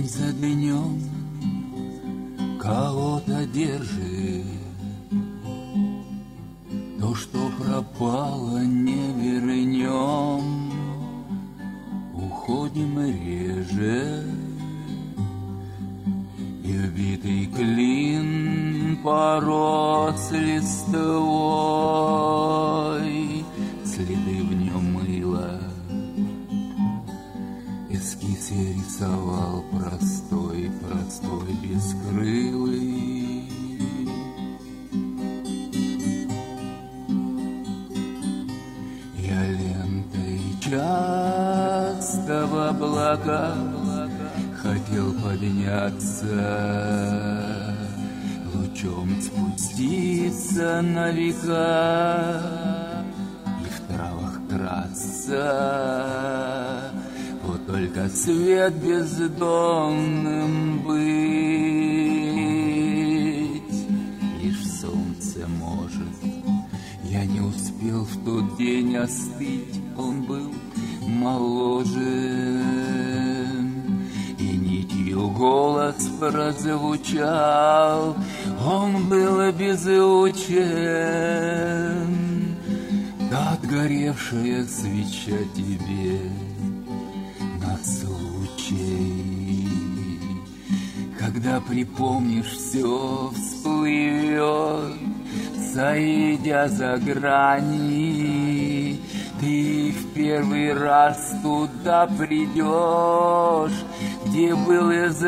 День за днем кого-то держит, то, что пропало, не вернем. Уходим реже, и вбитый клин порос листвой, следы в нем мыла. Эскиз я рисовал простой, бескрылый. Я лентой часто в облака хотел подняться, лучом спуститься на века и в травах краться. Вот только свет бездонным быть лишь солнце может. Я не успел в тот день остыть, он был моложе, и нитью голос прозвучал, он был беззвучен. Да отгоревшая свеча тебе на случай, когда припомнишь, все всплывет, зайдя за грани. Ты в первый раз туда придешь, где был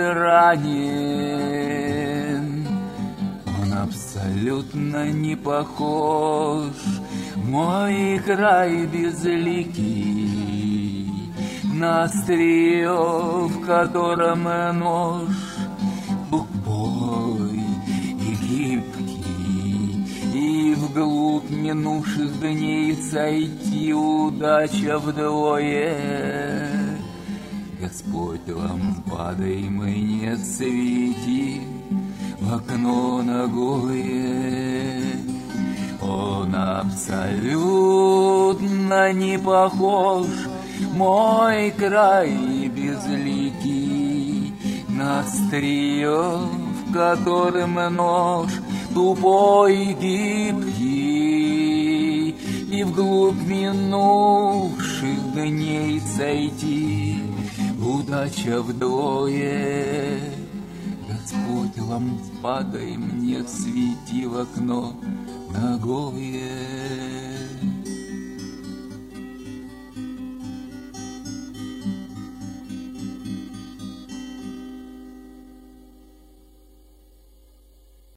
изранен. Он абсолютно не похож, мой край безликий, на острие, в котором нож тупой и гибкий, и вглубь минувших дней сойти удача вдвое. Господь, лампадой мне свети в окно ногое. Он абсолютно не похож, мой край безликий, на острие, в котором нож тупой и гибкий, и вглубь минувших дней сойти удача вдвое. Господь, лампадой мне свети в окно ногое.